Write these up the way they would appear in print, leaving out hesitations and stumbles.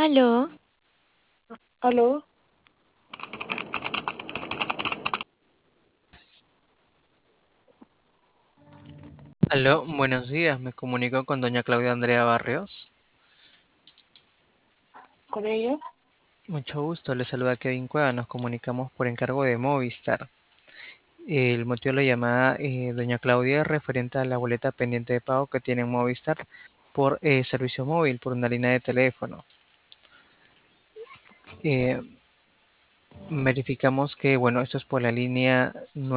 Aló, Aló, Aló, buenos días. Me comunico con doña Claudia Andrea Barrios. con ella. Mucho gusto. Le saluda Kevin Cueva. Nos comunicamos por encargo de Movistar. El motivo de la llamada, doña Claudia, es referente a la boleta pendiente de pago que tiene Movistar por servicio móvil, por una línea de teléfono. Eh, Verificamos que, bueno, esto es por la línea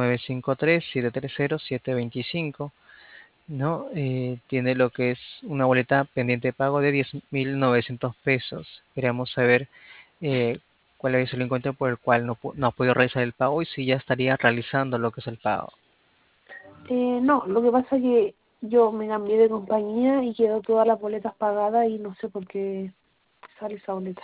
953-730-725. ¿No? Tiene lo que es una boleta pendiente de pago de 10.900 pesos. Queríamos saber eh, cuál es el encuentro por el cual no ha podido realizar el pago y si ya estaría realizando lo que es el pago. No, lo que pasa es que yo me cambié de compañía y quedó todas las boletas pagadas y no sé por qué sale esa boleta.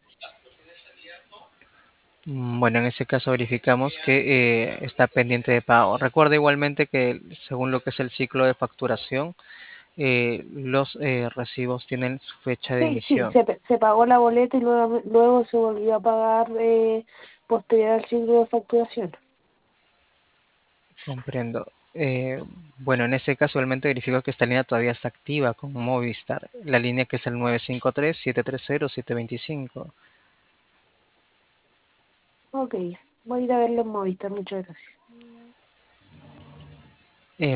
Bueno, en ese caso verificamos que está pendiente de pago. Recuerda igualmente que según lo que es el ciclo de facturación, los recibos tienen su fecha de Sí, sí, emisión. se pagó la boleta y luego se volvió a pagar posterior al ciclo de facturación. Comprendo. Bueno, en ese caso, igualmente verifico que esta línea todavía está activa con Movistar. La línea que es el 953-730-725. Ok, voy a ir a verlo en Movistar, muchas gracias.